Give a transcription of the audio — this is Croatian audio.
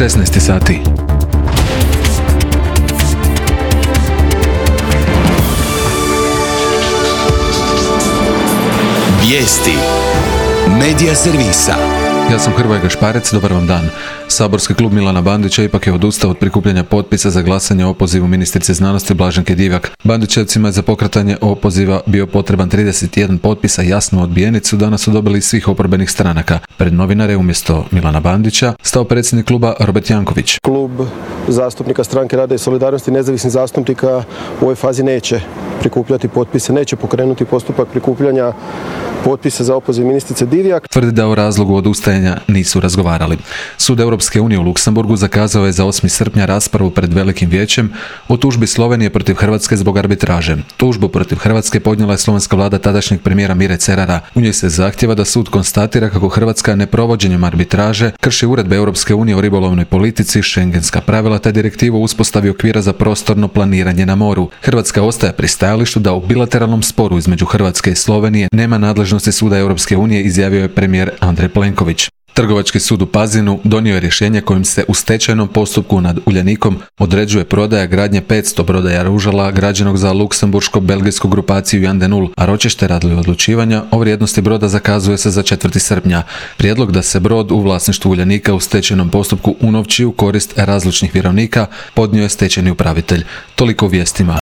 16 sati. Vijesti Medija servisa. Ja sam Hrvoje Gašparec, dobar vam dan. Saborski klub Milana Bandića ipak je odustao od prikupljanja potpisa za glasanje o opozivu ministrice znanosti Blaženke Divjak. Bandićevcima je za pokretanje opoziva bio potreban 31 potpisa, jasnu odbijenicu danas su dobili iz svih oporbenih stranaka. Pred novinare umjesto Milana Bandića stao predsjednik kluba Robert Janković. Klub zastupnika Stranke rada i solidarnosti nezavisnih zastupnika u ovoj fazi neće prikupljati potpise, neće pokrenuti postupak prikupljanja potpisa za opoziv ministrice Divjak. Tvrdi da o razlogu odustajanja nisu razgovarali. Sud Europske unije u Luksemburgu zakazao je za 8. srpnja raspravu pred Velikim vijećem o tužbi Slovenije protiv Hrvatske zbog arbitraže. Tužbu protiv Hrvatske podnijela je slovenska vlada tadašnjeg premijera Mire Cerara. U njoj se zahtjeva da sud konstatira kako Hrvatska neprovođenjem arbitraže krši uredbe Europske unije o ribolovnoj politici, šengenska pravila te direktivu o uspostavi okvira za prostorno planiranje na moru. Hrvatska ostaje pri stajalištu da u bilateralnom sporu između Hrvatske i Slovenije nema nadležnosti suda Europske unije, izjavio je premijer Andrej Plenković. Trgovački sud u Pazinu donio je rješenje kojim se u stečajnom postupku nad Uljanikom određuje prodaja gradnje 500 broda jaružala građenog za luksemburško-belgijsku grupaciju Jan de Nul, a ročište radi odlučivanja o vrijednosti broda zakazuje se za 4. srpnja. Prijedlog da se brod u vlasništvu Uljanika u stečajnom postupku unovči u korist razlučnih vjerovnika podnio je stečajni upravitelj. Toliko u vijestima.